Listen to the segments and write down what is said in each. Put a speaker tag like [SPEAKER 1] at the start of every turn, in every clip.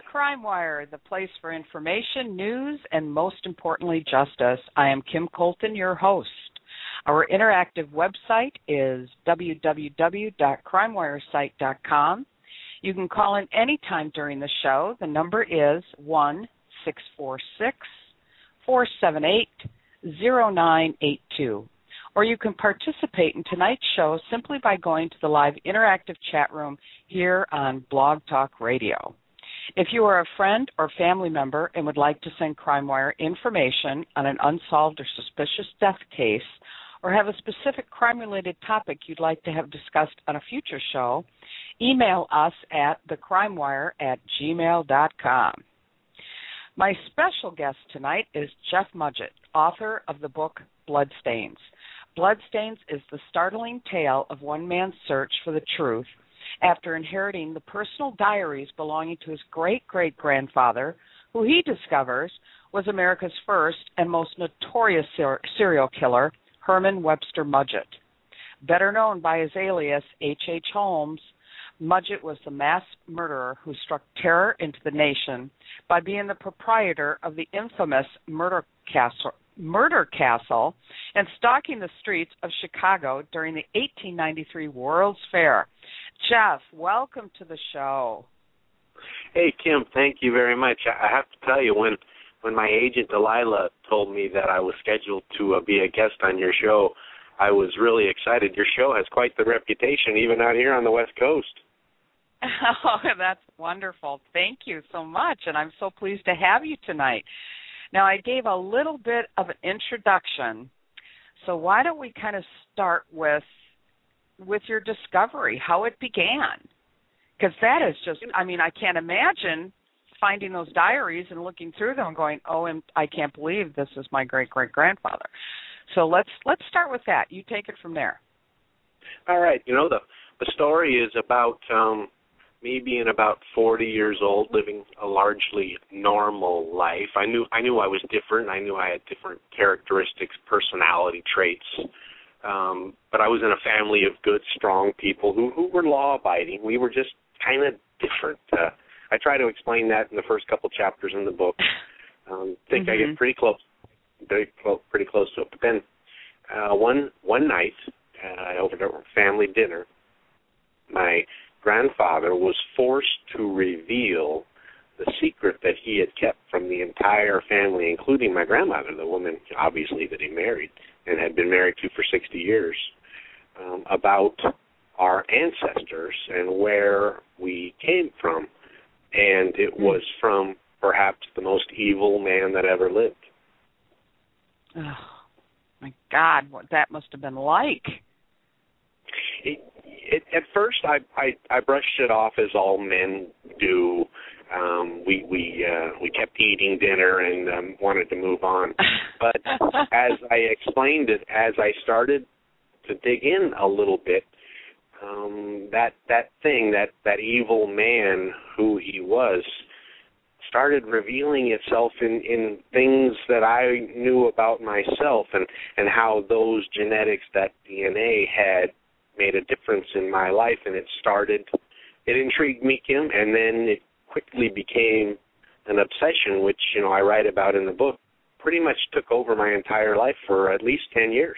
[SPEAKER 1] Crime Wire, the place for information, news, and most importantly, justice. I am Kim Colton, your host. Our interactive website is www.crimewiresite.com. You can call in anytime during the show. The number is 1-646-478-0982. Or you can participate in tonight's show simply by going to the live interactive chat room here on Blog Talk Radio. If you are a friend or family member and would like to send CrimeWire information on an unsolved or suspicious death case, or have a specific crime-related topic you'd like to have discussed on a future show, email us at thecrimewire@gmail.com. My special guest tonight is Jeff Mudgett, author of the book Bloodstains. Bloodstains is the startling tale of one man's search for the truth after inheriting the personal diaries belonging to his great-great-grandfather, who he discovers was America's first and most notorious serial killer, Herman Webster Mudgett. Better known by his alias, H.H. Holmes, Mudgett was the mass murderer who struck terror into the nation by being the proprietor of the infamous Murder Castle and stalking the streets of Chicago during the 1893 World's Fair. Jeff, welcome to the show.
[SPEAKER 2] Hey, Kim, thank you very much. I have to tell you, when my agent Delilah told me that I was scheduled to be a guest on your show, I was really excited. Your show has quite the reputation, even out here on the West Coast.
[SPEAKER 1] Oh, that's wonderful. Thank you so much, and I'm so pleased to have you tonight. Now, I gave a little bit of an introduction, so why don't we kind of start with your discovery, how it began? Because that is just, I mean, I can't imagine finding those diaries and looking through them and going, oh, and I can't believe this is my great-great-grandfather. So let's start with that. You take it from there.
[SPEAKER 2] All right. You know, the story is about me being about 40 years old, living a largely normal life. I knew I was different. I knew I had different characteristics, personality traits. But I was in a family of good, strong people who were law-abiding. We were just kind of different. I try to explain that in the first couple chapters in the book. I get pretty close to it. But then one night over the family dinner, my grandfather was forced to reveal the secret that he had kept from the entire family, including my grandmother, the woman, obviously, that he married and had been married to for 60 years, about our ancestors and where we came from. And it was from perhaps the most evil man that ever lived.
[SPEAKER 1] Oh, my God, what that must have been like.
[SPEAKER 2] At first, I brushed it off as all men do. We kept eating dinner and wanted to move on. But as I explained it, as I started to dig in a little bit, that evil man who he was started revealing itself in things that I knew about myself and how those genetics, that DNA had made a difference in my life, and it intrigued me, Kim, and then it quickly became an obsession, which, I write about in the book, pretty much took over my entire life for at least 10 years.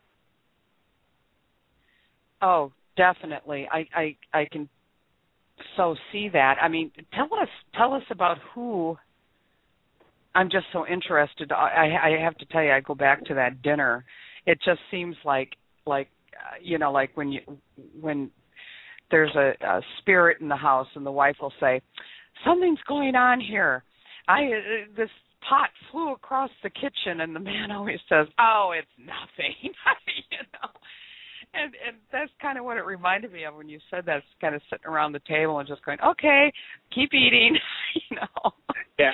[SPEAKER 1] Oh, definitely. I can so see that. I mean, tell us about who. I'm just so interested. I have to tell you, I go back to that dinner. It just seems like when there's a spirit in the house, and the wife will say, "Something's going on here. This pot flew across the kitchen," and the man always says, "Oh, it's nothing." And that's kind of what it reminded me of when you said that. It's kind of sitting around the table and just going, "Okay, keep eating,"
[SPEAKER 2] Yeah,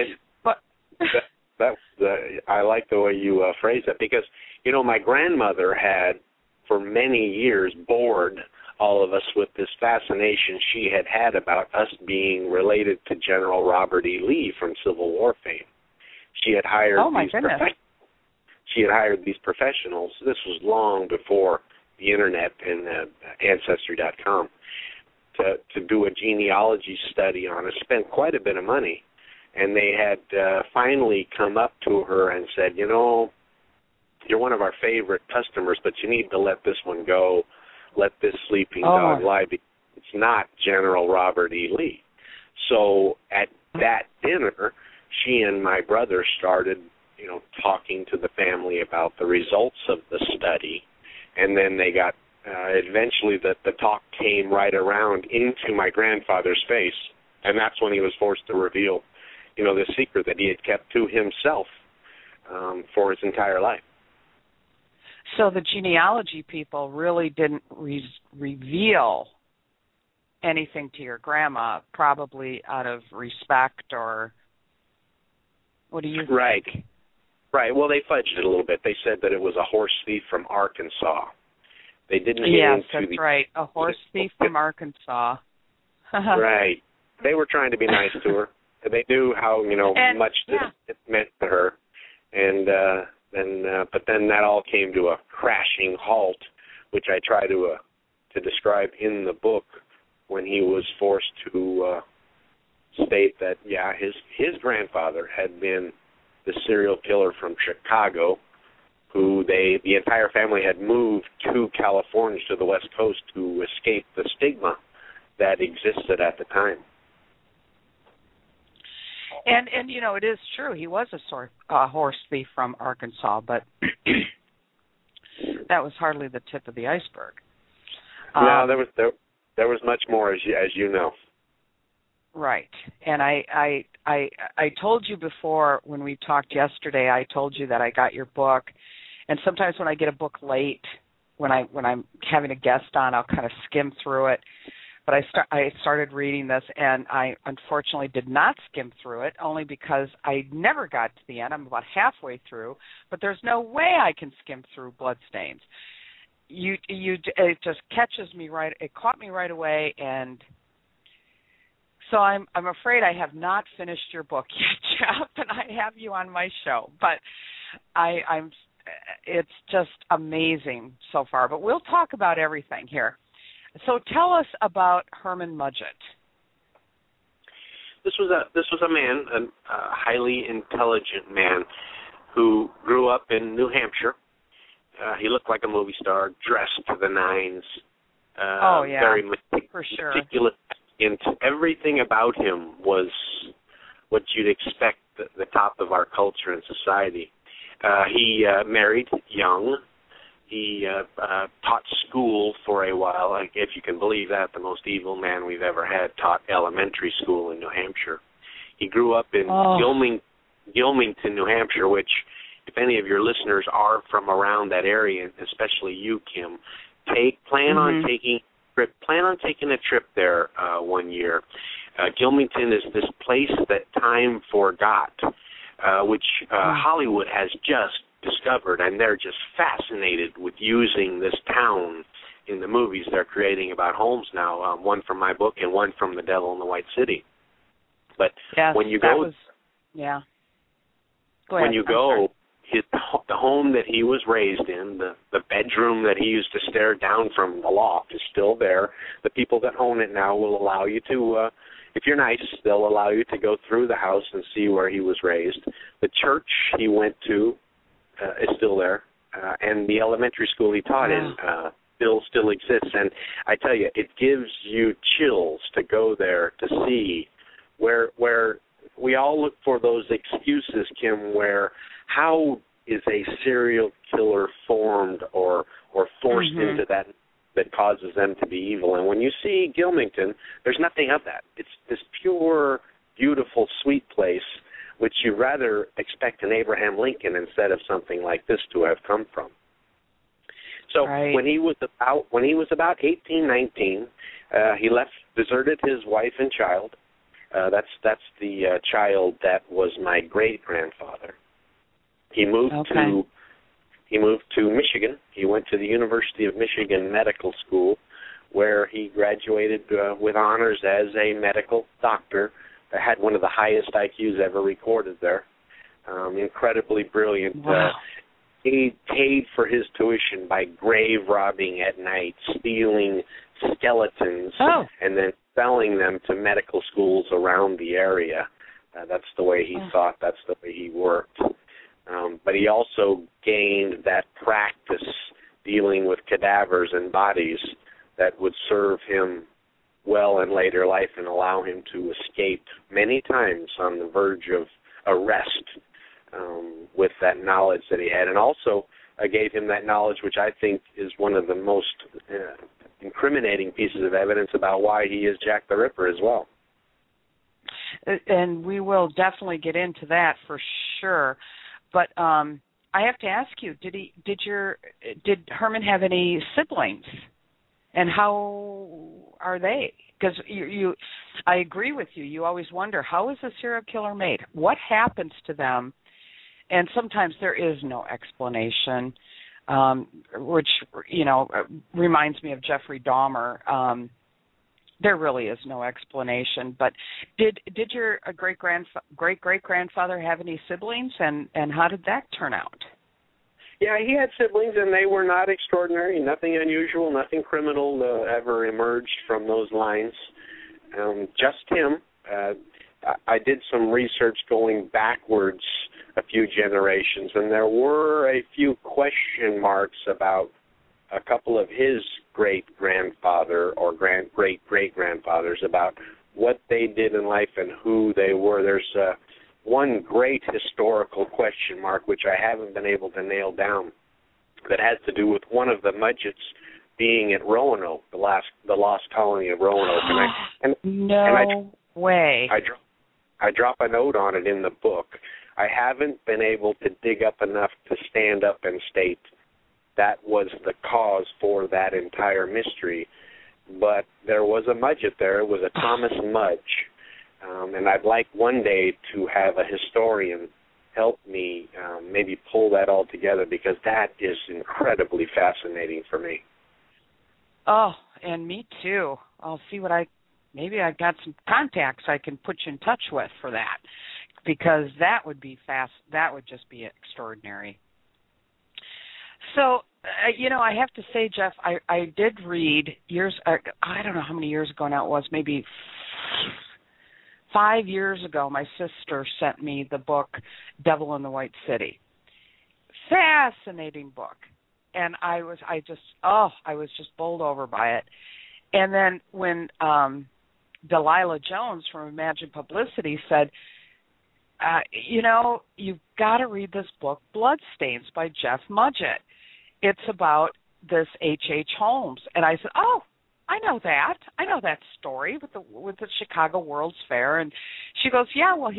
[SPEAKER 2] I like the way you phrase that, because my grandmother had for many years bored all of us with this fascination she had about us being related to General Robert E. Lee from Civil War fame. She had hired she had hired these professionals. This was long before the internet and Ancestry.com, to do a genealogy study on it, spent quite a bit of money. And they had finally come up to her and said, you know, you're one of our favorite customers, but you need to let this one go. Let this sleeping dog lie. It's not General Robert E. Lee. So at that dinner, she and my brother started, you know, talking to the family about the results of the study. And then they got, eventually the talk came right around into my grandfather's face. And that's when he was forced to reveal, you know, the secret that he had kept to himself for his entire life.
[SPEAKER 1] So the genealogy people really didn't reveal anything to your grandma, probably out of respect, or what do you think?
[SPEAKER 2] Right. Well, they fudged it a little bit. They said that it was a horse thief from Arkansas. They didn't get
[SPEAKER 1] into
[SPEAKER 2] that's
[SPEAKER 1] right. A horse thief from Arkansas.
[SPEAKER 2] Right. They were trying to be nice to her. They knew how, you know, much this meant to her. And but then that all came to a crashing halt, which I try to describe in the book, when he was forced to state that, his grandfather had been the serial killer from Chicago, who the entire family had moved to California, to the West Coast, to escape the stigma that existed at the time.
[SPEAKER 1] And you know, it is true. He was a horse thief from Arkansas, but that was hardly the tip of the iceberg.
[SPEAKER 2] No, there was much more, as you know.
[SPEAKER 1] Right. And I told you before when we talked yesterday, I told you that I got your book, and sometimes when I get a book late, when I'm having a guest on, I'll kind of skim through it. But I started reading this, and I unfortunately did not skim through it, only because I never got to the end. I'm about halfway through, but there's no way I can skim through Bloodstains. It just catches me right. It caught me right away, and so I'm afraid I have not finished your book yet, Jeff, and I have you on my show. But it's just amazing so far. But we'll talk about everything here. So tell us about Herman Mudgett.
[SPEAKER 2] This was a man, a highly intelligent man, who grew up in New Hampshire. He looked like a movie star, dressed to the nines. Very
[SPEAKER 1] for sure.
[SPEAKER 2] Meticulous. And everything about him was what you'd expect the top of our culture and society. He married young. He taught school for a while. If you can believe that, the most evil man we've ever had taught elementary school in New Hampshire. He grew up in Gilmington, New Hampshire, which, if any of your listeners are from around that area, especially you, Kim, plan on taking a trip there one year. Gilmington is this place that time forgot, which Hollywood has just discovered, and they're just fascinated with using this town in the movies they're creating about Holmes now, one from my book and one from The Devil in the White City. But when you go,
[SPEAKER 1] go ahead.
[SPEAKER 2] When you go, the home that he was raised in, the bedroom that he used to stare down from the loft is still there. The people that own it now will allow you to, if you're nice, they'll allow you to go through the house and see where he was raised. The church he went to is still there, and the elementary school he taught in still exists. And I tell you, it gives you chills to go there to see where we all look for those excuses, Kim, where how is a serial killer formed or forced into that causes them to be evil. And when you see Gilmington, there's nothing of that. It's this pure, beautiful, sweet place, which you rather expect an Abraham Lincoln instead of something like this to have come from. So when he was about 18, 19, he deserted his wife and child. That's the child that was my great grandfather. He moved to Michigan. He went to the University of Michigan Medical School, where he graduated with honors as a medical doctor. Had one of the highest IQs ever recorded there. Incredibly brilliant.
[SPEAKER 1] Wow.
[SPEAKER 2] he paid for his tuition by grave robbing at night, stealing skeletons, and then selling them to medical schools around the area. That's the way he thought. That's the way he worked. But he also gained that practice dealing with cadavers and bodies that would serve him well in later life and allow him to escape many times on the verge of arrest with that knowledge that he had. And also gave him that knowledge, which I think is one of the most incriminating pieces of evidence about why he is Jack the Ripper as well.
[SPEAKER 1] And we will definitely get into that for sure. But I have to ask you, did Herman have any siblings, and how are they? Because I agree with you. You always wonder, how is a serial killer made? What happens to them? And sometimes there is no explanation, which reminds me of Jeffrey Dahmer. There really is no explanation. But did your great great grandfather have any siblings, and how did that turn out?
[SPEAKER 2] Yeah, he had siblings, and they were not extraordinary. Nothing unusual, nothing criminal ever emerged from those lines. Just him. I did some research going backwards a few generations, and there were a few question marks about a couple of his great-grandfather or great-great-grandfathers about what they did in life and who they were. There's one great historical question mark, which I haven't been able to nail down, that has to do with one of the Mudgetts being at Roanoke, the lost colony of Roanoke.
[SPEAKER 1] Way.
[SPEAKER 2] I drop a note on it in the book. I haven't been able to dig up enough to stand up and state that was the cause for that entire mystery. But there was a Mudgett there. It was a Thomas Mudge. And I'd like one day to have a historian help me maybe pull that all together, because that is incredibly fascinating for me.
[SPEAKER 1] Oh, and me too. I'll see what maybe I've got some contacts I can put you in touch with for that, because that would be that would just be extraordinary. So, I have to say, Jeff, I did read I don't know how many years ago now it was, maybe 5 years ago, my sister sent me the book Devil in the White City. Fascinating book. And I was just bowled over by it. And then when Delilah Jones from Imagine Publicity said, you've got to read this book, Bloodstains by Jeff Mudgett. It's about this H.H. Holmes. And I said, I know that story with the Chicago World's Fair. And she goes, yeah, well,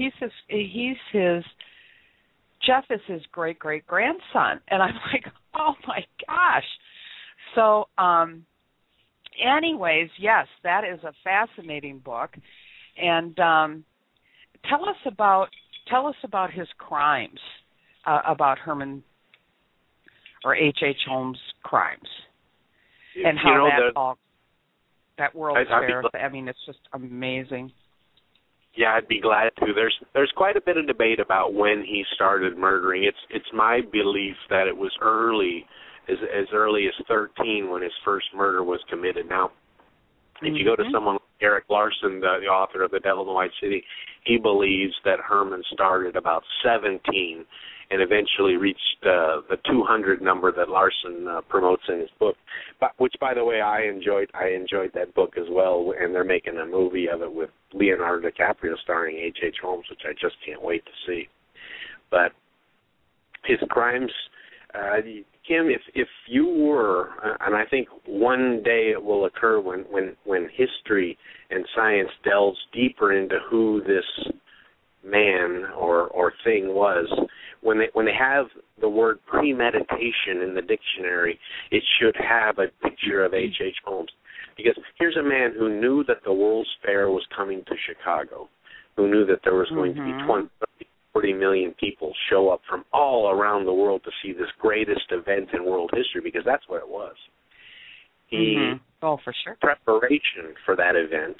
[SPEAKER 1] Jeff is his great-great-grandson. And I'm like, oh, my gosh. So, anyways, yes, that is a fascinating book. And tell us about his crimes, about Herman or H.H. Holmes' crimes, and how that World's Fair. I mean, it's just amazing.
[SPEAKER 2] Yeah, I'd be glad to. There's quite a bit of debate about when he started murdering. It's my belief that it was as early as 13 when his first murder was committed. Now, if you go to someone like Erik Larson, the author of The Devil in the White City, he believes that Herman started about 17 and eventually reached the 200 number that Larson promotes in his book, which, by the way, I enjoyed that book as well, and they're making a movie of it with Leonardo DiCaprio starring H.H. Holmes, which I just can't wait to see. But his crimes, Kim, if you were, and I think one day it will occur when history and science delves deeper into who this man or thing was, when they have the word premeditation in the dictionary, it should have a picture of H.H. Holmes. Because here's a man who knew that the World's Fair was coming to Chicago, who knew that there was going to be 40 million people show up from all around the world to see this greatest event in world history, because that's what it was.
[SPEAKER 1] Oh, for sure.
[SPEAKER 2] Preparation for that event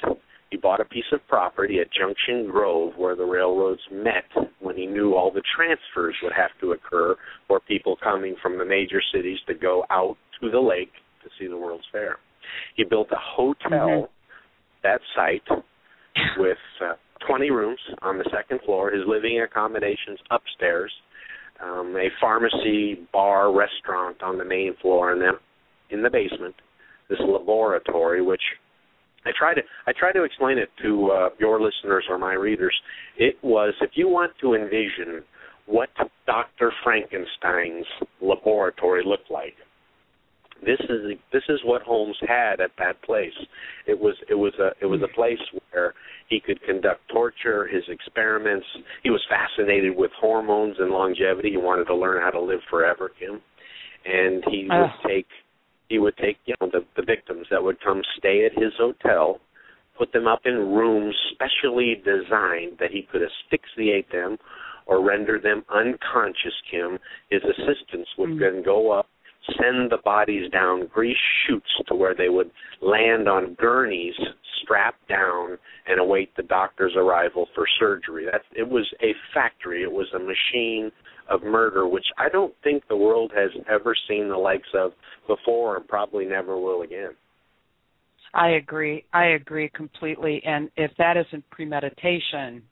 [SPEAKER 2] He bought a piece of property at Junction Grove where the railroads met when he knew all the transfers would have to occur for people coming from the major cities to go out to the lake to see the World's Fair. He built a hotel that site with 20 rooms on the second floor, his living accommodations upstairs, a pharmacy, bar, restaurant on the main floor, and then in the basement, this laboratory, which I try to explain it to your listeners or my readers. It was, if you want to envision what Dr. Frankenstein's laboratory looked like, this is what Holmes had at that place. It was a place where he could conduct torture, his experiments. He was fascinated with hormones and longevity. He wanted to learn how to live forever, Kim. And he would take the victims that would come stay at his hotel, put them up in rooms specially designed that he could asphyxiate them or render them unconscious, Kim. His assistants would then go up, send the bodies down grease chutes to where they would land on gurneys, strapped down, and await the doctor's arrival for surgery. It was a factory. It was a machine of murder, which I don't think the world has ever seen the likes of before and probably never will again.
[SPEAKER 1] I agree completely. And if that isn't premeditation,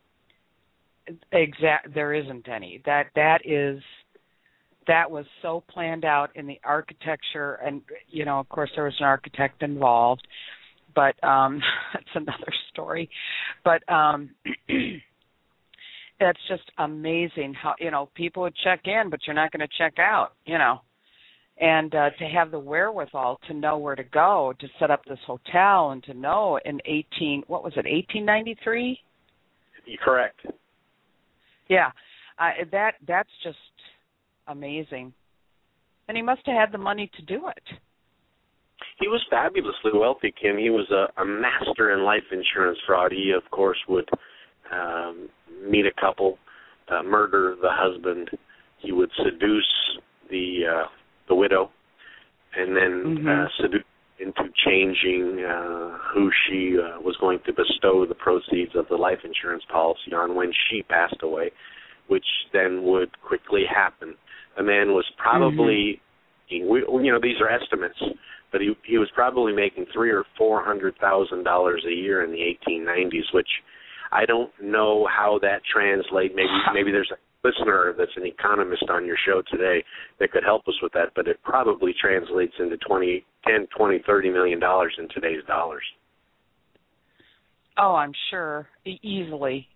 [SPEAKER 1] there isn't any. That was so planned out in the architecture, and of course there was an architect involved, but that's another story. But that's just amazing how people would check in, but you're not going to check out, and to have the wherewithal to know where to go to set up this hotel, and to know in 1893?
[SPEAKER 2] Correct.
[SPEAKER 1] Yeah, that's just amazing. And he must have had the money to do it.
[SPEAKER 2] He was fabulously wealthy, Kim. He was a master in life insurance fraud. He, of course, would meet a couple, murder the husband. He would seduce the widow, and then seduce into changing who she was going to bestow the proceeds of the life insurance policy on when she passed away, which then would quickly happen. The man was probably, these are estimates, but he was probably making $300,000 or $400,000 a year in the 1890s, which I don't know how that translates. Maybe there's a listener that's an economist on your show today that could help us with that, but it probably translates into $10, $20, $30 million in today's dollars.
[SPEAKER 1] Oh, I'm sure, easily.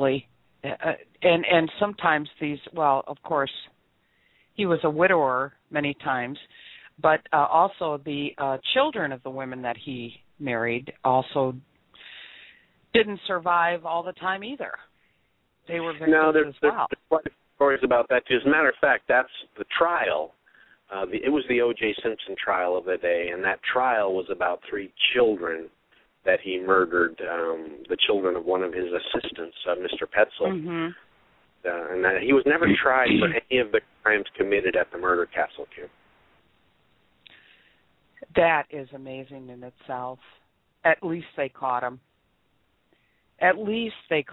[SPEAKER 1] And sometimes of course, he was a widower many times, but also the children of the women that he married also didn't survive all the time either. They were victims as well. There's quite a few
[SPEAKER 2] stories about that too. As a matter of fact, that's the trial. It was the O.J. Simpson trial of the day, and that trial was about 3 children that he murdered, the children of one of his assistants, Mr. Petzl. And that he was never tried for any of the crimes committed at the murder castle, Kim.
[SPEAKER 1] That is amazing in itself. At least they caught him. At least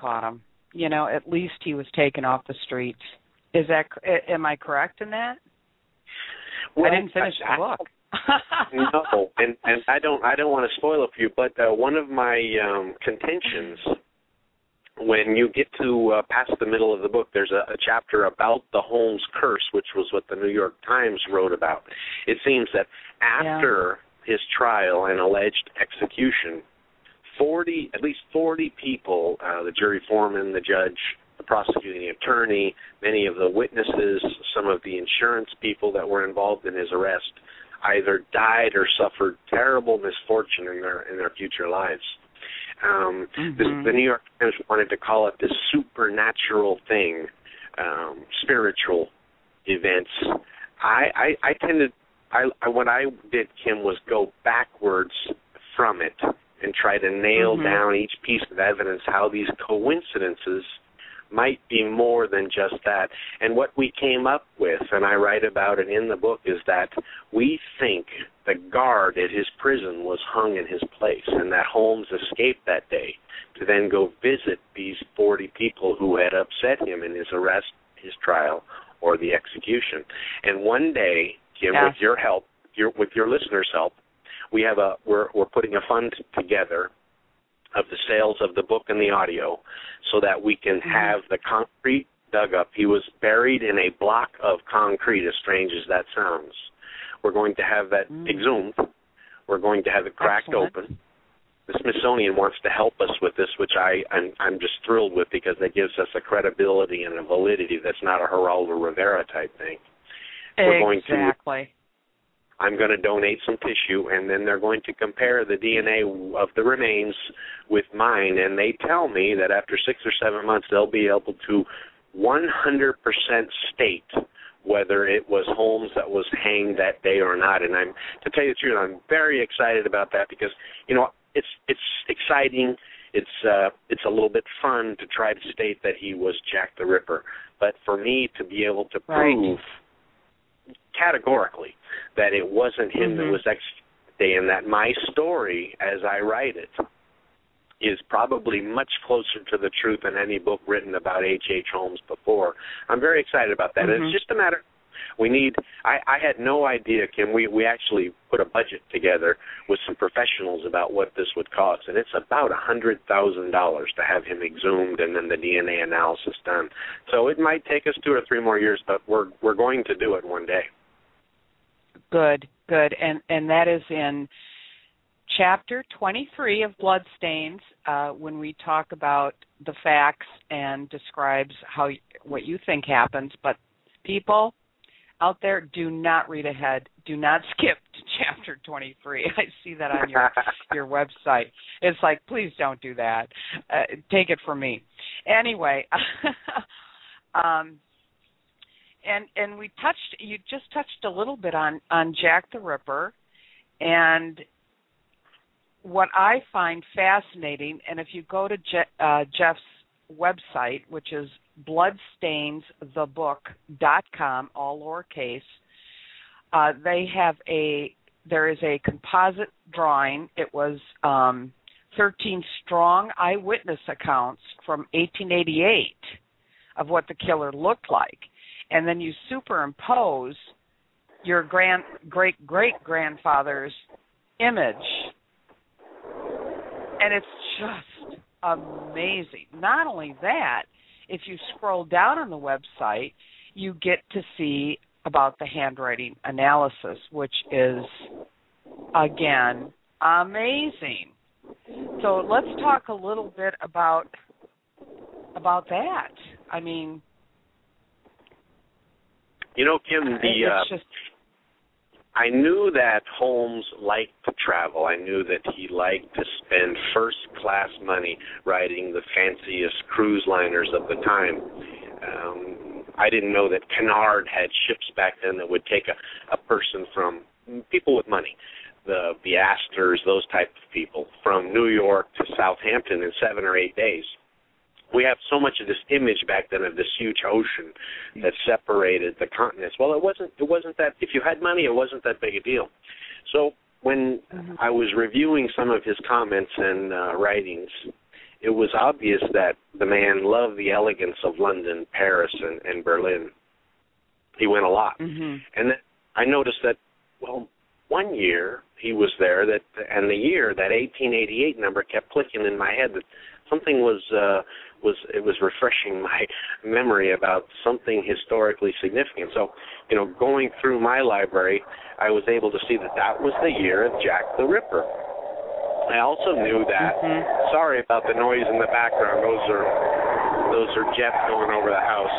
[SPEAKER 1] he was taken off the streets. Am I correct in that?
[SPEAKER 2] Well,
[SPEAKER 1] I didn't finish the book.
[SPEAKER 2] No, and I don't want to spoil it for you, but one of my contentions, when you get to past the middle of the book, there's a chapter about the Holmes curse, which was what the New York Times wrote about. It seems that after his trial and alleged execution, at least 40 people, the jury foreman, the judge, the prosecuting attorney, many of the witnesses, some of the insurance people that were involved in his arrest, either died or suffered terrible misfortune in their future lives. The New York Times wanted to call it this supernatural thing, spiritual events. What I did, Kim, was go backwards from it and try to nail down each piece of evidence, how these coincidences might be more than just that. And what we came up with, and I write about it in the book, is that we think the guard at his prison was hung in his place, and that Holmes escaped that day to then go visit these 40 people who had upset him in his arrest, his trial, or the execution. And one day, Kim, with your help, with your listeners' help, we're putting a fund together of the sales of the book and the audio so that we can have the concrete dug up. He was buried in a block of concrete, as strange as that sounds. We're going to have that exhumed. We're going to have it cracked open. The Smithsonian wants to help us with this, which I'm just thrilled with, because that gives us a credibility and a validity that's not a Geraldo Rivera type thing. I'm going to donate some tissue, and then they're going to compare the DNA of the remains with mine, and they tell me that after 6 or 7 months they'll be able to 100% state whether it was Holmes that was hanged that day or not. And to tell you the truth, I'm very excited about that, because, it's exciting. It's a little bit fun to try to state that he was Jack the Ripper, but for me to be able to prove categorically that it wasn't him that was executed that day, and that my story, as I write it, is probably much closer to the truth than any book written about H.H. Holmes before. I'm very excited about that. It's just a matter. I had no idea, Kim. We actually put a budget together with some professionals about what this would cost, and it's about $100,000 to have him exhumed and then the DNA analysis done. So it might take us 2 or 3 more years, but we're going to do it one day.
[SPEAKER 1] Good. And that is in Chapter 23 of Bloodstains, when we talk about the facts and describes what you think happens. But people out there, do not read ahead. Do not skip to Chapter 23. I see that on your website. It's like, please don't do that. Take it from me. Anyway, and you just touched a little bit on Jack the Ripper, and what I find fascinating, and if you go to Jeff's website, which is bloodstainsthebook.com, all lowercase, there is a composite drawing. It was 13 strong eyewitness accounts from 1888 of what the killer looked like, and then you superimpose your great-great-grandfather's image, and it's just amazing. Not only that, if you scroll down on the website, you get to see about the handwriting analysis, which is, again, amazing. So let's talk a little bit about that. I mean,
[SPEAKER 2] Kim, I knew that Holmes liked to travel. I knew that he liked to spend first-class money riding the fanciest cruise liners of the time. I didn't know that Cunard had ships back then that would take a person from people with money, the Astors, those type of people, from New York to Southampton in 7 or 8 days. We have so much of this image back then of this huge ocean that separated the continents. Well, it wasn't that. If you had money, it wasn't that big a deal. So when I was reviewing some of his comments and writings, it was obvious that the man loved the elegance of London, Paris, and Berlin. He went a lot. And then I noticed that, well, one year he was there, and the year, that 1888 number, kept clicking in my head that something was refreshing my memory about something historically significant. So, going through my library, I was able to see that was the year of Jack the Ripper. I also knew that. Sorry about the noise in the background. Those are jets going over the house.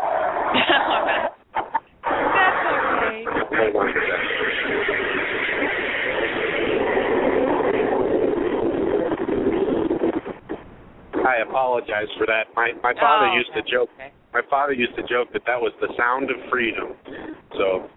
[SPEAKER 1] That's okay.
[SPEAKER 2] Hold on a second. I apologize for that. My father used to joke. Okay. My father used to joke that was the sound of freedom. So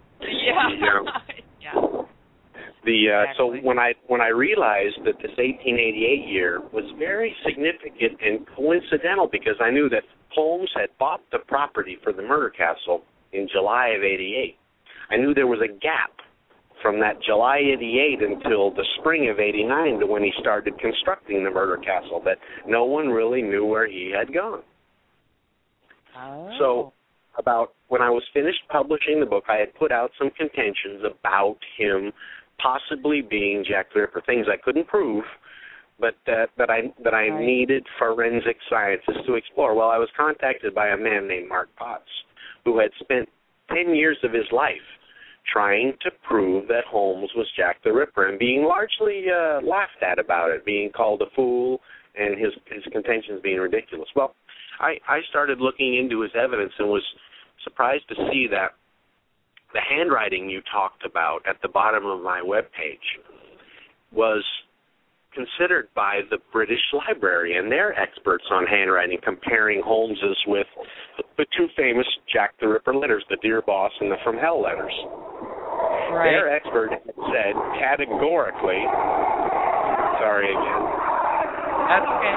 [SPEAKER 2] So when I realized that this 1888 year was very significant and coincidental, because I knew that Holmes had bought the property for the murder castle in July of 88. I knew there was a gap from that July 88 until the spring of 89 to when he started constructing the murder castle, that no one really knew where he had gone.
[SPEAKER 1] Oh.
[SPEAKER 2] So about when I was finished publishing the book, I had put out some contentions about him possibly being Jack the Ripper, things I couldn't prove, but that I needed forensic scientists to explore. Well, I was contacted by a man named Mark Potts, who had spent 10 years of his life trying to prove that Holmes was Jack the Ripper and being largely laughed at about it, being called a fool and his contentions being ridiculous. Well, I started looking into his evidence and was surprised to see that the handwriting you talked about at the bottom of my webpage was considered by the British Library, and they're experts on handwriting, comparing Holmes's with the two famous Jack the Ripper letters, the Dear Boss and the From Hell letters.
[SPEAKER 1] Right.
[SPEAKER 2] Their expert had said categorically, sorry again.
[SPEAKER 1] That's okay.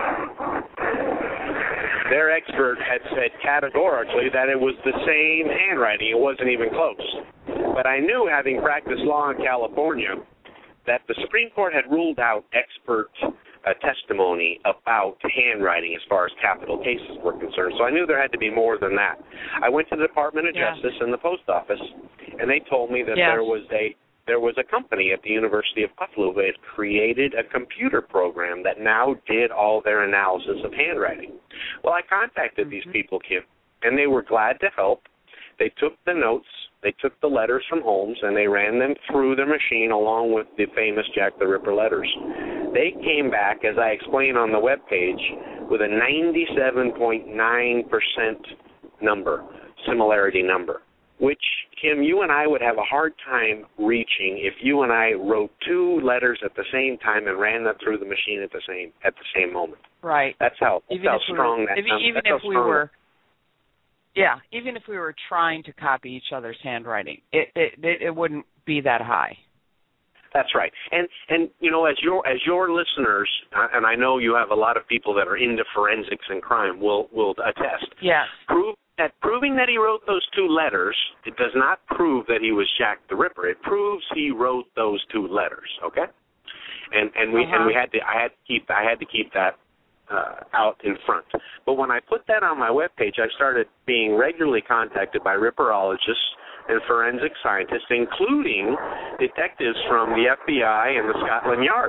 [SPEAKER 2] Their expert had said categorically that it was the same handwriting. It wasn't even close. But I knew, having practiced law in California, that the Supreme Court had ruled out expert testimony about handwriting as far as capital cases were concerned. So I knew there had to be more than that. I went to the Department of Justice and the post office, and they told me that there was a company at the University of Buffalo who had created a computer program that now did all their analysis of handwriting. Well, I contacted these people, Kim, and they were glad to help. They took the notes, they took the letters from Holmes, and they ran them through their machine along with the famous Jack the Ripper letters. They came back, as I explain on the webpage, with a 97.9% similarity number, which, Kim, you and I would have a hard time reaching if you and I wrote two letters at the same time and ran them through the machine at the same moment.
[SPEAKER 1] Right.
[SPEAKER 2] That's how strong that number.
[SPEAKER 1] Even if we were trying to copy each other's handwriting, it wouldn't be that high.
[SPEAKER 2] That's right. And you know, as your listeners, and I know you have a lot of people that are into forensics and crime, will attest.
[SPEAKER 1] Yes.
[SPEAKER 2] Proving that he wrote those two letters, it does not prove that he was Jack the Ripper. It proves he wrote those two letters. Okay. I had to keep that out in front. But when I put that on my webpage, I started being regularly contacted by ripperologists and forensic scientists, including detectives from the FBI and the Scotland Yard.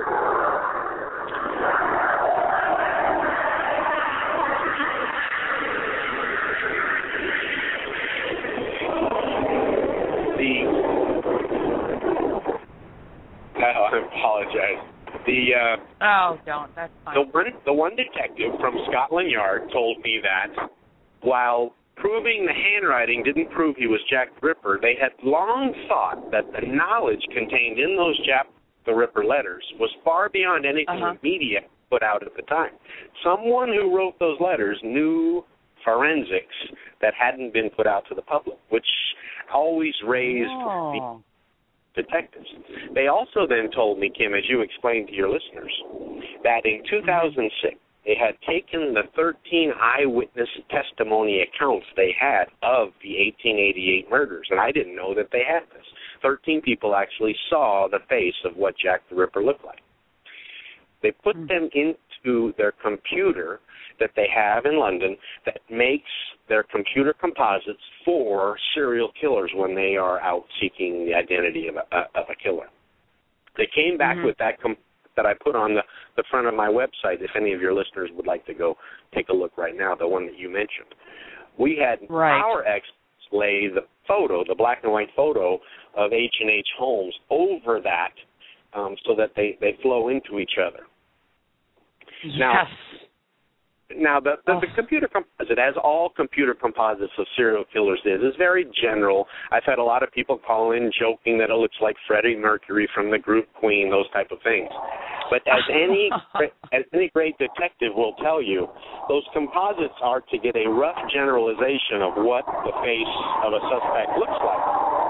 [SPEAKER 2] I apologize.
[SPEAKER 1] Don't. That's fine.
[SPEAKER 2] The one detective from Scotland Yard told me that while proving the handwriting didn't prove he was Jack the Ripper, they had long thought that the knowledge contained in those Jack the Ripper letters was far beyond anything the media put out at the time. Someone who wrote those letters knew forensics that hadn't been put out to the public, which always raised the detectives. They also then told me, Kim, as you explained to your listeners, that in 2006, they had taken the 13 eyewitness testimony accounts they had of the 1888 murders, and I didn't know that they had this. 13 people actually saw the face of what Jack the Ripper looked like. They put them into their computer that they have in London that makes their computer composites for serial killers when they are out seeking the identity of a killer. They came back with that that I put on the front of my website, if any of your listeners would like to go take a look right now, the one that you mentioned. We had our experts lay the photo, the black and white photo of H&H Holmes over that so that they flow into each other.
[SPEAKER 1] Yes.
[SPEAKER 2] Now, the computer composite, as all computer composites of serial killers is very general. I've had a lot of people call in joking that it looks like Freddie Mercury from the group Queen, those type of things. But as any great detective will tell you, those composites are to get a rough generalization of what the face of a suspect looks like.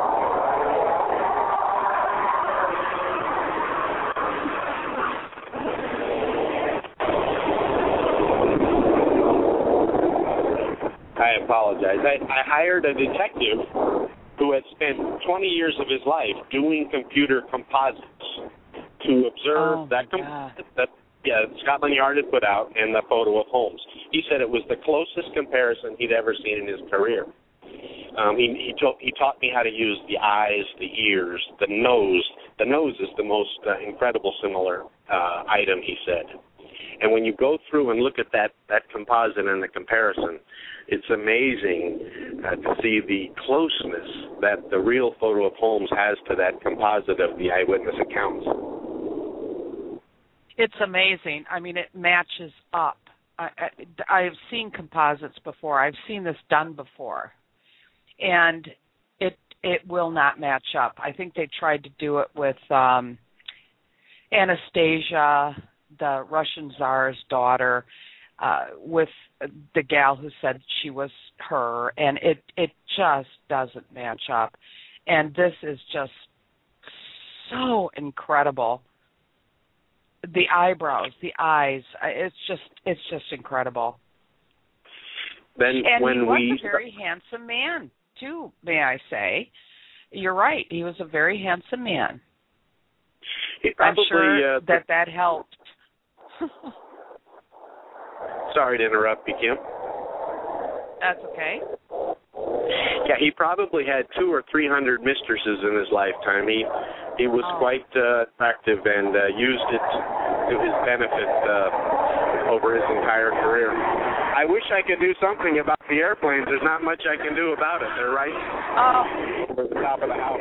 [SPEAKER 2] apologize. I hired a detective who had spent 20 years of his life doing computer composites to observe that composite that Scotland Yard had put out and the photo of Holmes. He said it was the closest comparison he'd ever seen in his career. He taught me how to use the eyes, the ears, the nose. The nose is the most incredible similar item, he said. And when you go through and look at that composite and the comparison, it's amazing to see the closeness that the real photo of Holmes has to that composite of the eyewitness accounts.
[SPEAKER 1] It's amazing. I mean, it matches up. I've seen composites before. I've seen this done before. And it will not match up. I think they tried to do it with Anastasia, the Russian Tsar's daughter, with the gal who said she was her, and it just doesn't match up. And this is just so incredible. The eyebrows, the eyes, it's just incredible.
[SPEAKER 2] Then
[SPEAKER 1] and
[SPEAKER 2] when
[SPEAKER 1] he was a very handsome man, too, may I say. You're right. He was a very handsome man. I'm sure that helped.
[SPEAKER 2] Sorry to interrupt you, Kim.
[SPEAKER 1] That's okay.
[SPEAKER 2] Yeah, he probably had 200 or 300 mistresses in his lifetime. He was quite attractive and used it to his benefit over his entire career. I wish I could do something about the airplanes. There's not much I can do about it. They're right over the top of the house.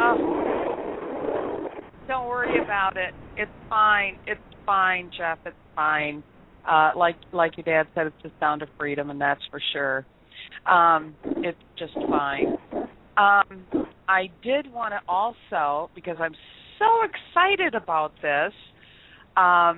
[SPEAKER 1] Don't worry about it. It's fine. It's fine, Jeff. It's fine. Like your dad said, it's the sound of freedom, and that's for sure. It's just fine. I did want to also, because I'm so excited about this, I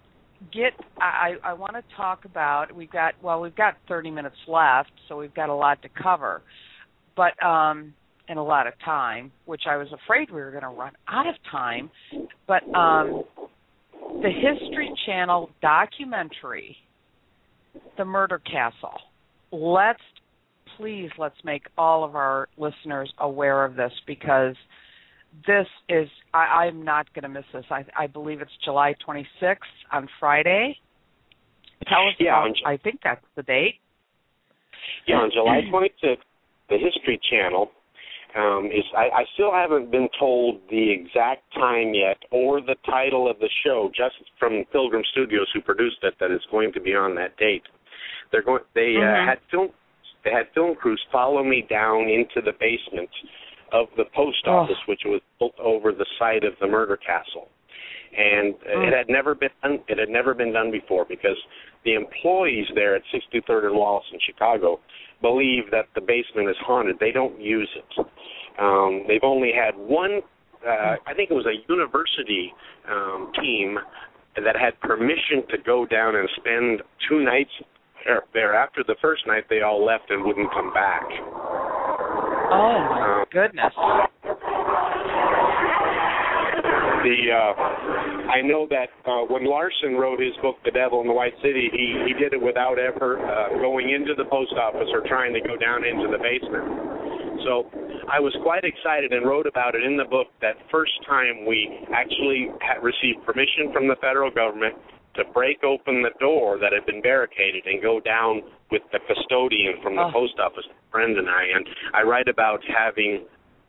[SPEAKER 1] want to talk about, we've got 30 minutes left, so we've got a lot to cover, but and a lot of time, which I was afraid we were going to run out of time. But the History Channel documentary, The Murder Castle. Let's make all of our listeners aware of this, because this is, I'm not going to miss this. I believe it's July 26th on Friday. Tell us about, I think that's the date.
[SPEAKER 2] Yeah, on July 26th, the History Channel I still haven't been told the exact time yet or the title of the show, just from Pilgrim Studios, who produced it, that it's going to be on that date. They had film crews follow me down into the basement of the post office, which was built over the site of the murder castle. And it had never been done before, because the employees there at 63rd and Wallace in Chicago believe that the basement is haunted. They don't use it. They've only had one, I think it was a university team that had permission to go down and spend 2 nights there. After the first night, they all left and wouldn't come back.
[SPEAKER 1] Oh, my goodness.
[SPEAKER 2] I know that when Larson wrote his book, The Devil in the White City, he did it without ever going into the post office or trying to go down into the basement. So I was quite excited and wrote about it in the book that first time we actually had received permission from the federal government to break open the door that had been barricaded and go down with the custodian from the post office, friend and I. And I write about having,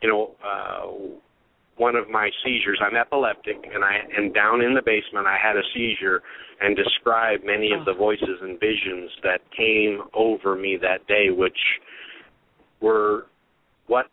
[SPEAKER 2] one of my seizures. I'm epileptic, and down in the basement I had a seizure, and describe many of the voices and visions that came over me that day, which were what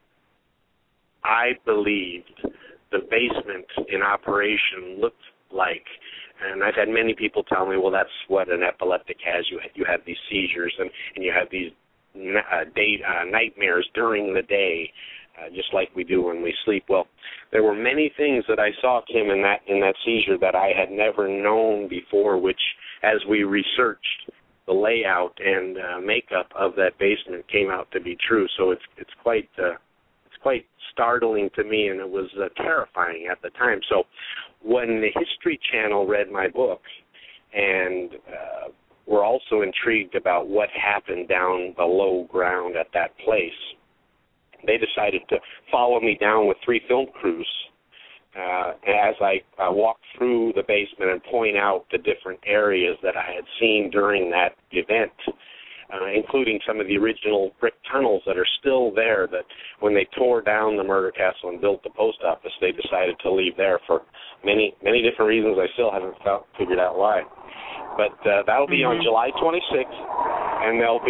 [SPEAKER 2] I believed the basement in operation looked like. And I've had many people tell me, well, that's what an epileptic has. You have these seizures, and you have these nightmares during the day, just like we do when we sleep. Well, there were many things that I saw, Kim, in that seizure that I had never known before, which, as we researched the layout and makeup of that basement, came out to be true. So it's quite startling to me, and it was terrifying at the time. So when the History Channel read my book and were also intrigued about what happened down below ground at that place. They decided to follow me down with 3 film crews as I walked through the basement and point out the different areas that I had seen during that event, including some of the original brick tunnels that are still there, that when they tore down the murder castle and built the post office, they decided to leave there for many, many different reasons. I still haven't figured out why. But that'll be on July 26th, and there'll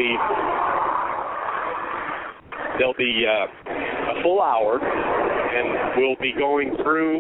[SPEAKER 2] be a full hour, and we'll be going through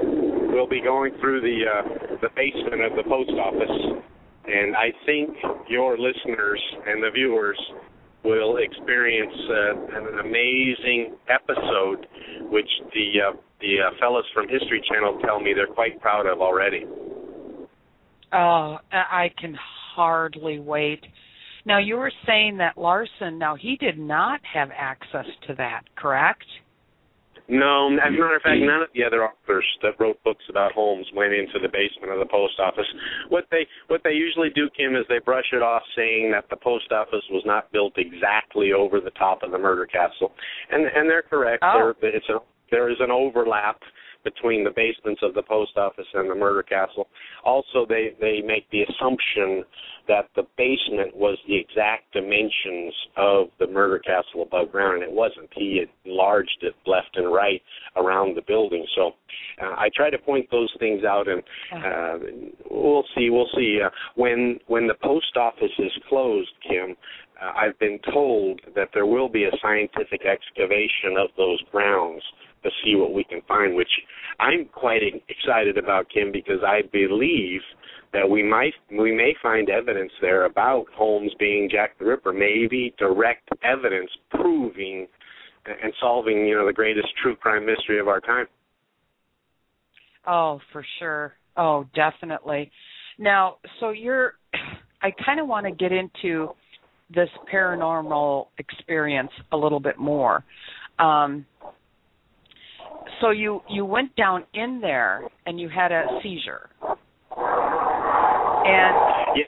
[SPEAKER 2] the basement of the post office. And I think your listeners and the viewers will experience an amazing episode, which the fellas from History Channel tell me they're quite proud of already.
[SPEAKER 1] Oh, I can hardly wait. Now, you were saying that Larson, he did not have access to that, correct?
[SPEAKER 2] No, as a matter of fact, none of the other authors that wrote books about Holmes went into the basement of the post office. What they usually do, Kim, is they brush it off, saying that the post office was not built exactly over the top of the murder castle, and they're correct.
[SPEAKER 1] Oh.
[SPEAKER 2] There is an overlap between the basements of the post office and the murder castle. Also, they make the assumption that the basement was the exact dimensions of the murder castle above ground, and it wasn't. He had enlarged it left and right around the building. So I try to point those things out, and we'll see. When the post office is closed, Kim, I've been told that there will be a scientific excavation of those grounds to see what we can find, which I'm quite excited about, Kim, because I believe that we may find evidence there about Holmes being Jack the Ripper, maybe direct evidence proving and solving, the greatest true crime mystery of our time.
[SPEAKER 1] Oh, for sure. Oh, definitely. Now, so I kind of want to get into this paranormal experience a little bit more. So you went down in there and you had a seizure. And
[SPEAKER 2] yeah.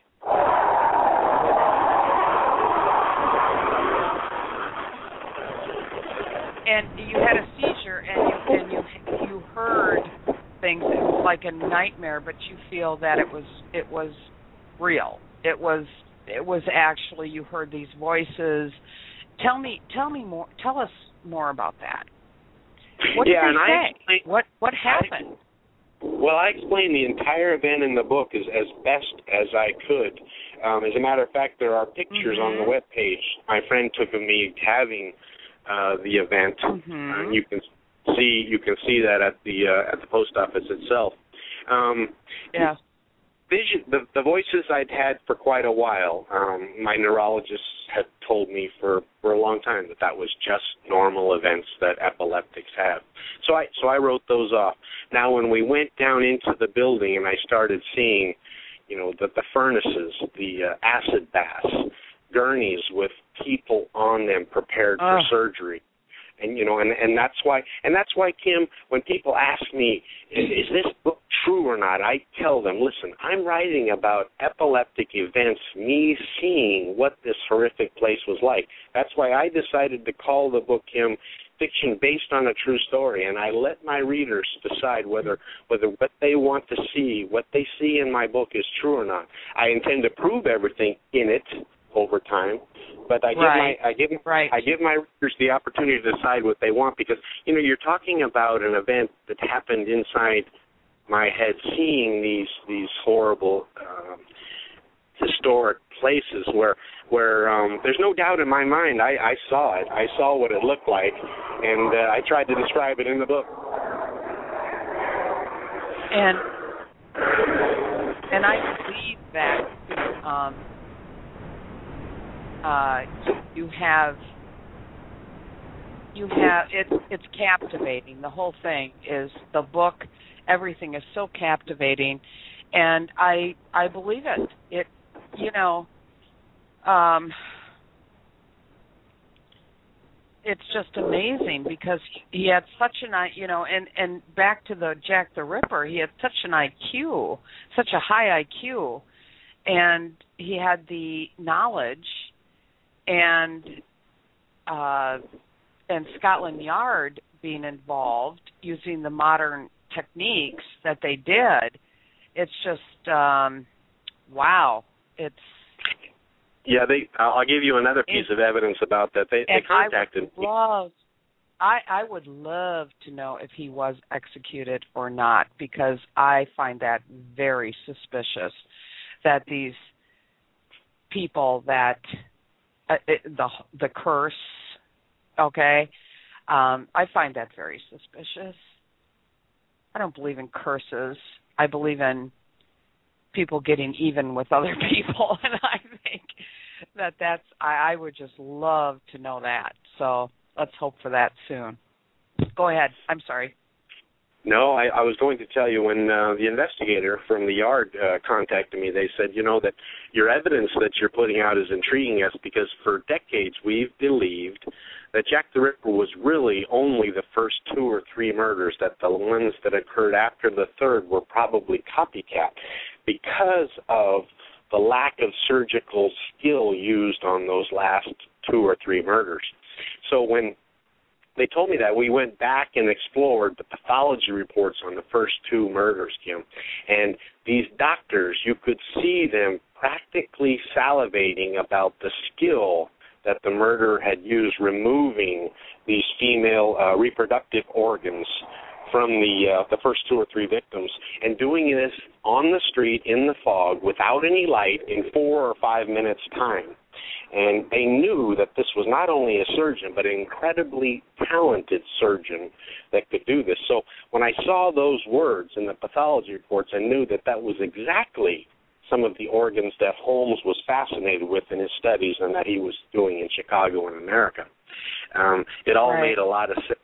[SPEAKER 1] And you had a seizure, and you heard things. It was like a nightmare, but you feel that it was real. It was actually, you heard these voices. Tell me more. Tell us more about that. What did they say? What happened?
[SPEAKER 2] Well, I explained the entire event in the book as best as I could. As a matter of fact, there are pictures on the webpage my friend took of me having the event. You can see that at the post office itself.
[SPEAKER 1] Yeah.
[SPEAKER 2] The voices I'd had for quite a while. My neurologist had told me for a long time that was just normal events that epileptics have. So I wrote those off. Now, when we went down into the building and I started seeing, the furnaces, the acid baths, gurneys with people on them prepared for surgery. And and that's why Kim, when people ask me, is this book true or not, I tell them, listen, I'm writing about epileptic events, me seeing what this horrific place was like. That's why I decided to call the book, Kim, fiction based on a true story, and I let my readers decide whether what they want to see, what they see in my book is true or not. I intend to prove everything in it over time, but I give my readers the opportunity to decide what they want, because you're talking about an event that happened inside my head, seeing these horrible historic places where there's no doubt in my mind I saw it. I saw what it looked like, and I tried to describe it in the book.
[SPEAKER 1] And I believe that you have it's captivating. The whole thing is, the book, everything is so captivating, and I believe it. It's just amazing, because he had such an and back to the Jack the Ripper, he had such an IQ, such a high IQ, and the knowledge, and Scotland Yard being involved using the modern techniques that they did. It's just wow. It's
[SPEAKER 2] I'll give you another piece of evidence about that. They contacted me.
[SPEAKER 1] I would love to know if he was executed or not, because I find that very suspicious that these people that the curse, okay, I find that very suspicious. I don't believe in curses. I believe in people getting even with other people, and I think I would just love to know that. So let's hope for that soon. Go ahead. I'm sorry.
[SPEAKER 2] No, I was going to tell you, when the investigator from the Yard contacted me, they said, that your evidence that you're putting out is intriguing us, because for decades we've believed that Jack the Ripper was really only the first 2 or 3 murders, that the ones that occurred after the third were probably copycat, because of the lack of surgical skill used on those last 2 or 3 murders. So when they told me that, we went back and explored the pathology reports on the first 2 murders, Kim. And these doctors, you could see them practically salivating about the skill that the murderer had used removing these female reproductive organs from the first 2 or 3 victims, and doing this on the street in the fog without any light in 4 or 5 minutes' time. And they knew that this was not only a surgeon, but an incredibly talented surgeon that could do this. So when I saw those words in the pathology reports, I knew that that was exactly some of the organs that Holmes was fascinated with in his studies and that he was doing in Chicago and America. It all made a lot of sense.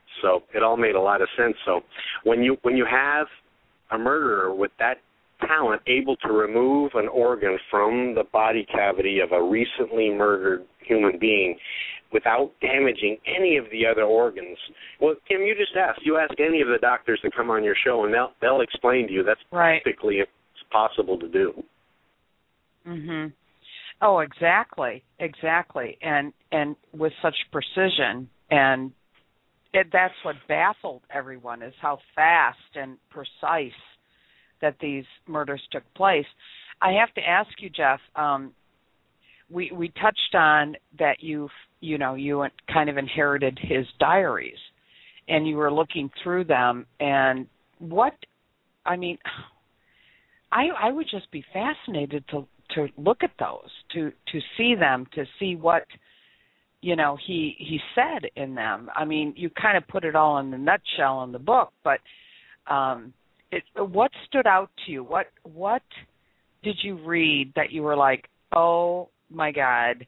[SPEAKER 2] So when you have a murderer with that talent able to remove an organ from the body cavity of a recently murdered human being without damaging any of the other organs. Well, Kim, you ask any of the doctors that come on your show, and they'll explain to you that's practically possible to do.
[SPEAKER 1] Mhm. Oh, exactly, and with such precision, and that's what baffled everyone, is how fast and precise that these murders took place. I have to ask you, Jeff. We touched on that you kind of inherited his diaries, and you were looking through them. And I would just be fascinated to look at those, to see them, to see what he said in them. I mean, you kind of put it all in the nutshell in the book, but what stood out to you? What did you read that you were like, oh my God,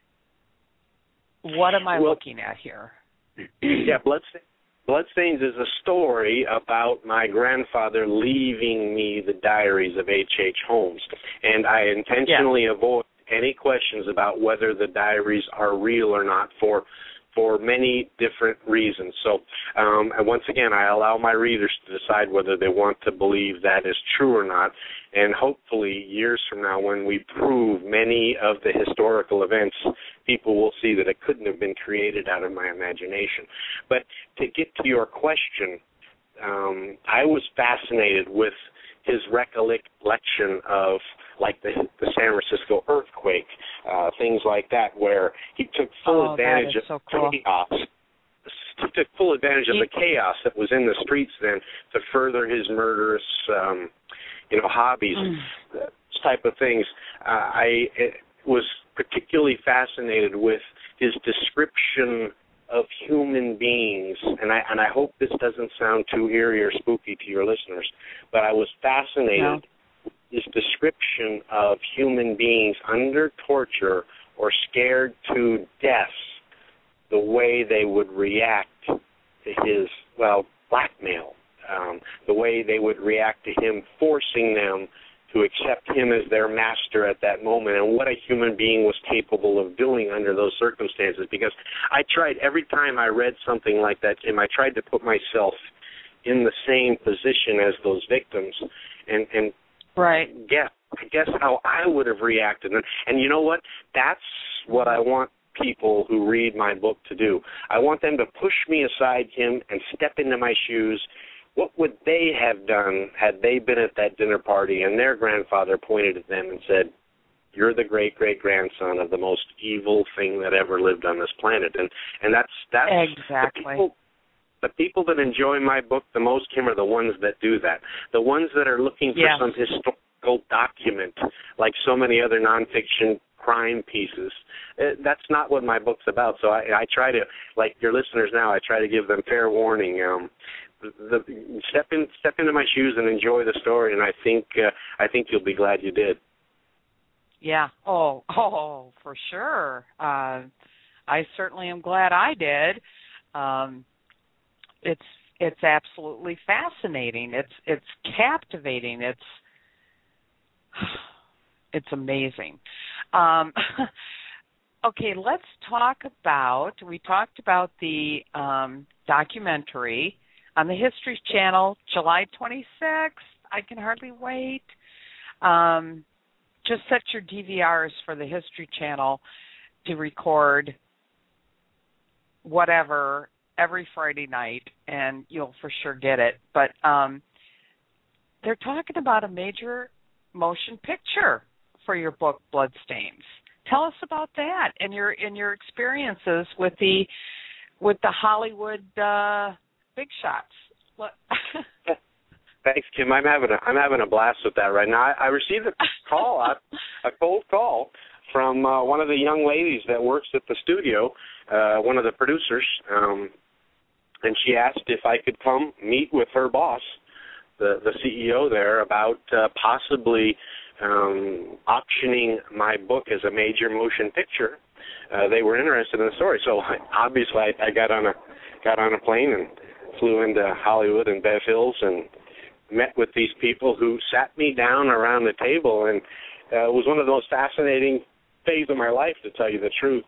[SPEAKER 1] what am I looking at here?
[SPEAKER 2] Yeah, Bloodstains is a story about my grandfather leaving me the diaries of H.H. Holmes, and I intentionally avoid any questions about whether the diaries are real or not for many different reasons. So, and once again, I allow my readers to decide whether they want to believe that is true or not, and hopefully years from now, when we prove many of the historical events, people will see that it couldn't have been created out of my imagination. But to get to your question, I was fascinated with his recollection of, like, the San Francisco earthquake, things like that, where he took full advantage of chaos. He took full advantage of the chaos that was in the streets then to further his murderous, hobbies, type of things. I was particularly fascinated with his description of human beings, and I hope this doesn't sound too eerie or spooky to your listeners, but I was fascinated with his description of human beings under torture or scared to death, the way they would react to his, blackmail, the way they would react to him forcing them to accept him as their master at that moment, and what a human being was capable of doing under those circumstances. Because I tried, every time I read something like that, Jim, I tried to put myself in the same position as those victims, and
[SPEAKER 1] Right.
[SPEAKER 2] I guess how I would have reacted. And you know what? That's what I want people who read my book to do. I want them to push me aside, Kim, and step into my shoes. What would they have done had they been at that dinner party and their grandfather pointed at them and said, "You're the great-great-grandson of the most evil thing that ever lived on this planet." And that's
[SPEAKER 1] exactly.
[SPEAKER 2] the people that enjoy my book the most, Kim, are the ones that do that. The ones that are looking for some historical document, like so many other nonfiction crime pieces. That's not what my book's about. So I try to, like your listeners now, I try to give them fair warning. Step into my shoes and enjoy the story, and I think you'll be glad you did.
[SPEAKER 1] Yeah. Oh, for sure. I certainly am glad I did. It's absolutely fascinating. It's captivating. It's amazing. Okay, let's talk about. We talked about the documentary on the History Channel, July 26th. I can hardly wait. Just set your DVRs for the History Channel to record whatever every Friday night, and you'll for sure get it. But they're talking about a major motion picture for your book, Bloodstains. Tell us about that and your experiences with the Hollywood big shots.
[SPEAKER 2] Thanks, Kim. I'm having a blast with that right now. I received a cold call from one of the young ladies that works at the studio, one of the producers, and she asked if I could come meet with her boss, the CEO there, about possibly auctioning my book as a major motion picture. They were interested in the story, so obviously I got on a plane and flew into Hollywood and Bev Hills and met with these people who sat me down around the table, and it was one of the most fascinating days of my life, to tell you the truth.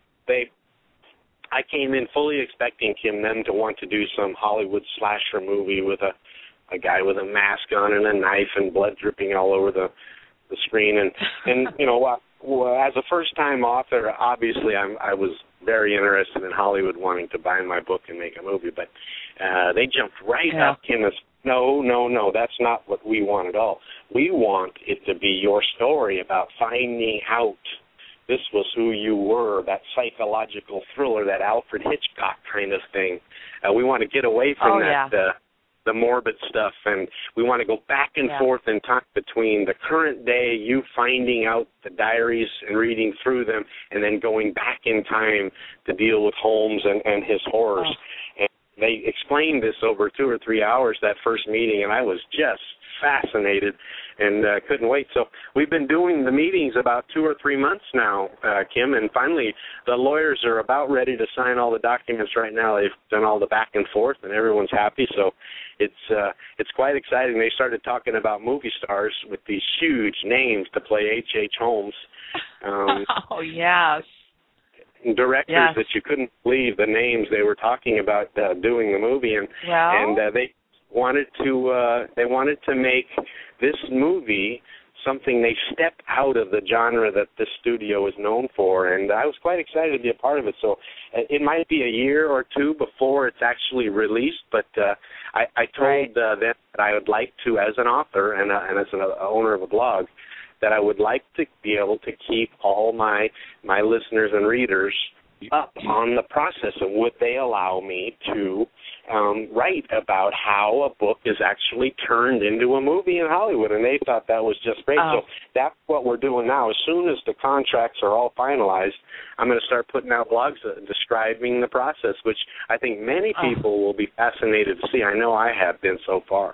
[SPEAKER 2] I came in fully expecting, Kim, them to want to do some Hollywood slasher movie with a guy with a mask on and a knife and blood dripping all over the screen. And you know, as a first-time author, obviously I was very interested in Hollywood wanting to buy my book and make a movie, but they jumped right up, Kim, and no, that's not what we want at all. We want it to be your story about finding out this was who you were, that psychological thriller, that Alfred Hitchcock kind of thing. We want to get away from the morbid stuff, and we want to go back and forth in time between the current day, you finding out the diaries and reading through them, and then going back in time to deal with Holmes and his horrors. And they explained this over 2 or 3 hours, that first meeting, and I was just fascinated and couldn't wait. So we've been doing the meetings about 2 or 3 months now, Kim, and finally the lawyers are about ready to sign all the documents right now. They've done all the back and forth, and everyone's happy. So it's quite exciting. They started talking about movie stars with these huge names to play H.H. Holmes.
[SPEAKER 1] Oh, yes.
[SPEAKER 2] Directors that you couldn't believe the names they were talking about doing the movie, and they wanted to make this movie something they stepped out of the genre that the studio is known for, and I was quite excited to be a part of it. So it might be a year or two before it's actually released, but I told them that I would like to, as an author and as an owner of a blog, that I would like to be able to keep all my listeners and readers up on the process, and would they allow me to write about how a book is actually turned into a movie in Hollywood, and they thought that was just great. So that's what we're doing now. As soon as the contracts are all finalized, I'm going to start putting out blogs describing the process, which I think many people will be fascinated to see. I know I have been so far.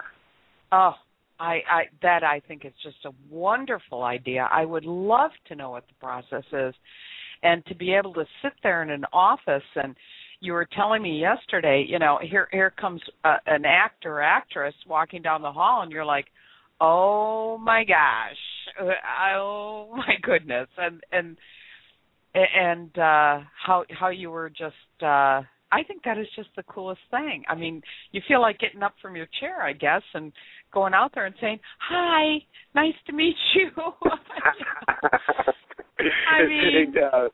[SPEAKER 1] I think it's just a wonderful idea. I would love to know what the process is, and to be able to sit there in an office. And you were telling me yesterday, you know, here comes an actor or actress walking down the hall, and you're like, oh my gosh, oh my goodness, and how you were just. I think that is just the coolest thing. I mean, you feel like getting up from your chair, I guess, and going out there and saying, "Hi, nice to meet you." I mean,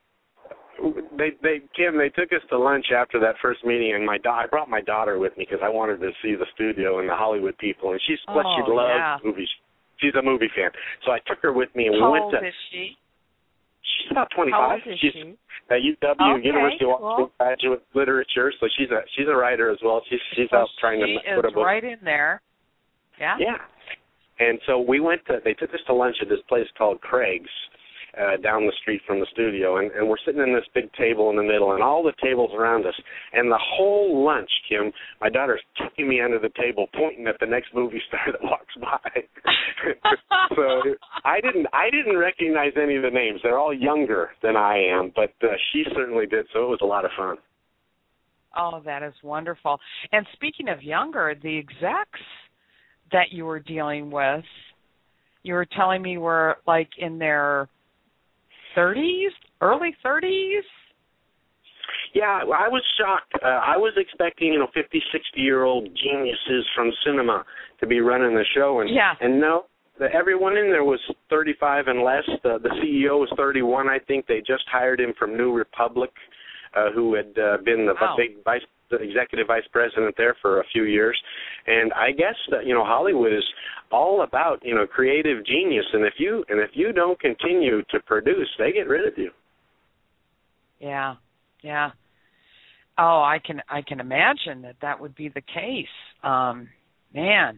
[SPEAKER 2] Kim, they took us to lunch after that first meeting, and I brought my daughter with me because I wanted to see the studio and the Hollywood people, and she loves movies. She's a movie fan, so I took her with me, and we went to.
[SPEAKER 1] How old is she?
[SPEAKER 2] She's about 25.
[SPEAKER 1] How old is
[SPEAKER 2] she's
[SPEAKER 1] she?
[SPEAKER 2] at UW, University of Washington, graduate literature, so she's a writer as well. She's out trying to put a book.
[SPEAKER 1] Right in there. Yeah.
[SPEAKER 2] Yeah. And so they took us to lunch at this place called Craig's down the street from the studio, and we're sitting in this big table in the middle, and all the tables around us. And the whole lunch, Kim, my daughter's kicking me under the table, pointing at the next movie star that walks by. So I didn't recognize any of the names. They're all younger than I am, but she certainly did, so it was a lot of fun.
[SPEAKER 1] Oh, that is wonderful. And speaking of younger, the execs that you were dealing with, you were telling me were like in their 30s, early 30s?
[SPEAKER 2] Yeah, I was shocked. I was expecting, 50, 60-year-old geniuses from cinema to be running the show, and no, everyone in there was 35 and less. The CEO was 31, I think. They just hired him from New Republic, who had been the executive vice president there for a few years. And I guess that, Hollywood is all about, creative genius, and if you don't continue to produce, they get rid of you.
[SPEAKER 1] Yeah. Yeah. Oh, I can imagine that would be the case. Man.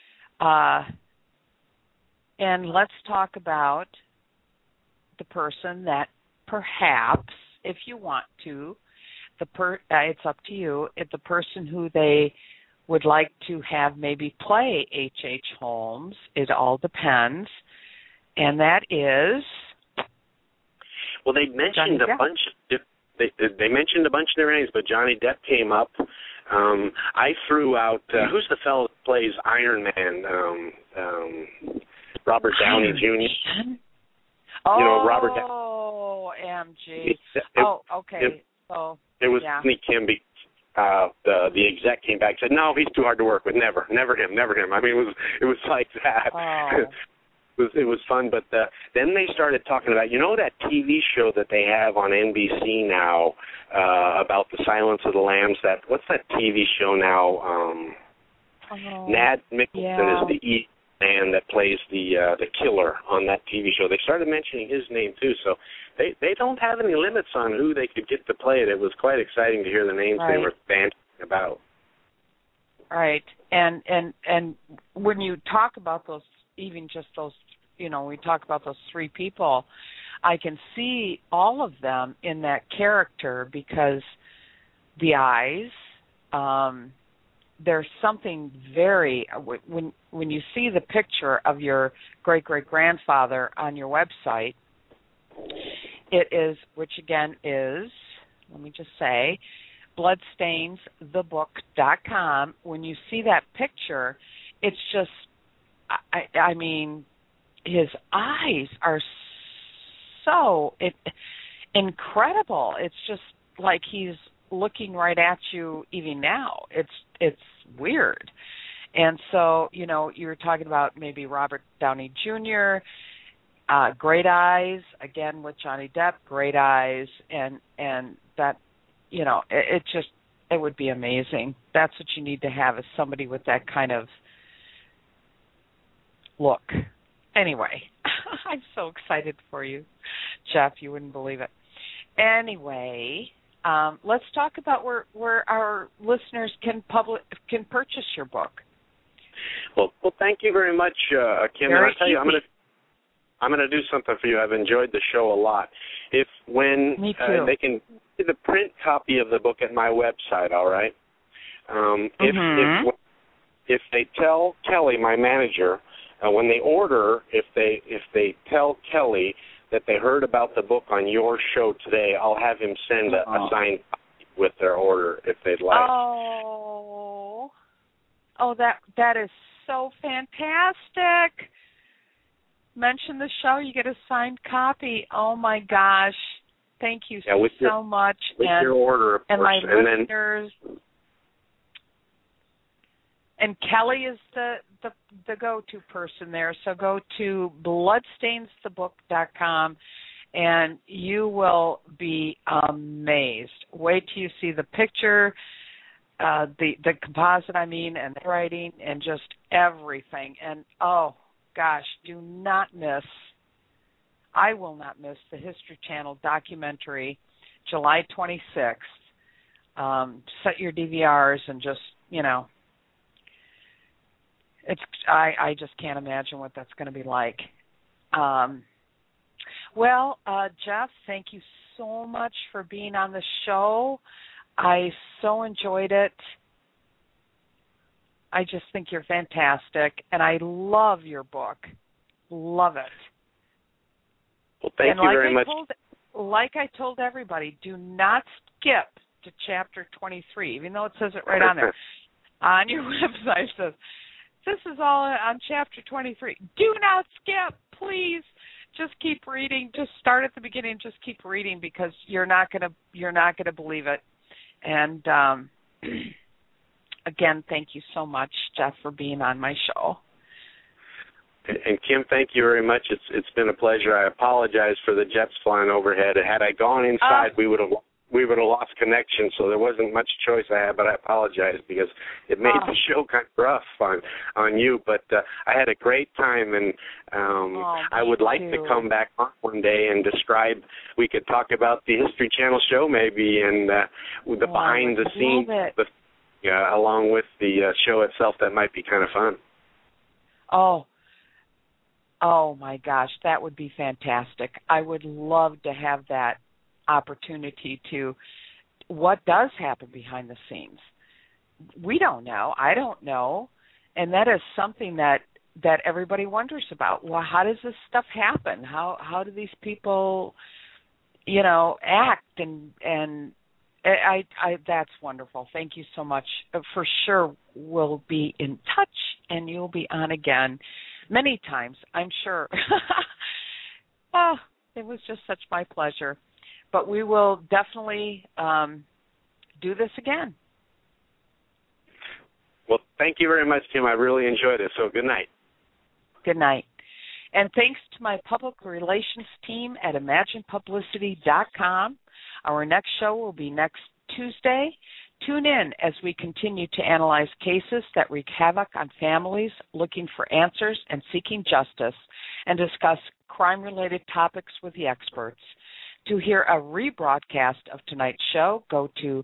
[SPEAKER 1] And let's talk about the person that perhaps, if you want to, it's up to you, if the person who they would like to have maybe play H.H. Holmes, it all depends, and that is...
[SPEAKER 2] Well, they mentioned they mentioned a bunch of different names, but Johnny Depp came up. I threw out, who's the fellow that plays Iron Man? Robert Downey Jr. Robert Downey.
[SPEAKER 1] Oh, MG. Okay.
[SPEAKER 2] It was Anthony Kimby. The exec came back and said, "No, he's too hard to work with. Never him. I mean, it was like that.
[SPEAKER 1] Oh.
[SPEAKER 2] It was fun, but then they started talking about, that TV show that they have on NBC now about the Silence of the Lambs. What's that TV show now? Nad Mikkelsen is the man that plays the killer on that TV show. They started mentioning his name too, so they don't have any limits on who they could get to play it. It was quite exciting to hear the names they were banting about.
[SPEAKER 1] Right, and when you talk about those, even just those, we talk about those three people, I can see all of them in that character because the eyes, there's something very, when you see the picture of your great-great-grandfather on your website, it is, which again is, let me just say, bloodstainsthebook.com. When you see that picture, it's just, I mean, his eyes are so incredible. It's just like he's looking right at you even now. It's weird. And so, you were talking about maybe Robert Downey Jr., great eyes, again with Johnny Depp, great eyes, and that, it would be amazing. That's what you need to have, is somebody with that kind of look. Anyway, I'm so excited for you, Jeff. You wouldn't believe it. Anyway, let's talk about where our listeners can purchase your book.
[SPEAKER 2] Well, thank you very much, Kim. And I tell you, I'm going to do something for you. I've enjoyed the show a lot. Me too. They can get the print copy of the book at my website. All right. If they tell Kelly, my manager, when they order, if they tell Kelly that they heard about the book on your show today, I'll have him send a signed copy with their order if they'd like.
[SPEAKER 1] Oh, that is so fantastic. Mention the show, you get a signed copy. Oh my gosh. Thank you so much.
[SPEAKER 2] With your order, of course.
[SPEAKER 1] My listeners. And Kelly is the the go-to person there. So go to bloodstainsthebook.com, and you will be amazed. Wait till you see the picture, the composite, and the writing, and just everything. And oh gosh, do not miss. I will not miss the History Channel documentary, July 26th. Set your DVRs and just, I just can't imagine what that's going to be like. Jeff, thank you so much for being on the show. I so enjoyed it. I just think you're fantastic, and I love your book. Love it.
[SPEAKER 2] Well, thank you very much.
[SPEAKER 1] Like I told everybody, do not skip to chapter 23, even though it says it right on there. On your website it says, this is all on chapter 23. Do not skip, please. Just keep reading. Just start at the beginning. Just keep reading, because you're not gonna believe it. And again, thank you so much, Jeff, for being on my show.
[SPEAKER 2] And Kim, thank you very much. It's been a pleasure. I apologize for the jets flying overhead. Had I gone inside, we would have lost connection. So there wasn't much choice I had. But I apologize, because it made the show kind of rough on you. But I had a great time, and I would like to come back on one day and describe. We could talk about the History Channel show maybe, and the behind the scenes, along with the show itself. That might be kind of fun.
[SPEAKER 1] Oh my gosh, that would be fantastic. I would love to have that opportunity to, what does happen behind the scenes? We don't know. I don't know. And that is something that everybody wonders about. Well, how does this stuff happen? How do these people, act? And I that's wonderful. Thank you so much. For sure, we'll be in touch, and you'll be on again. Many times, I'm sure. It was just such my pleasure. But we will definitely do this again.
[SPEAKER 2] Well, thank you very much, Tim. I really enjoyed it. So good night.
[SPEAKER 1] Good night. And thanks to my public relations team at ImaginePublicity.com. Our next show will be next Tuesday. Tune in as we continue to analyze cases that wreak havoc on families looking for answers and seeking justice, and discuss crime-related topics with the experts. To hear a rebroadcast of tonight's show, go to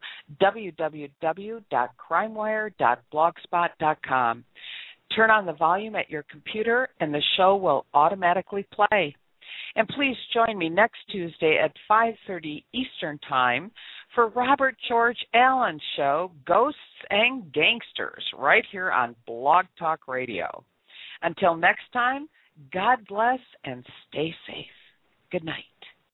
[SPEAKER 1] www.crimewire.blogspot.com. Turn on the volume at your computer, and the show will automatically play. And please join me next Tuesday at 5:30 Eastern Time for Robert George Allen's show, Ghosts and Gangsters, right here on Blog Talk Radio. Until next time, God bless and stay safe. Good night.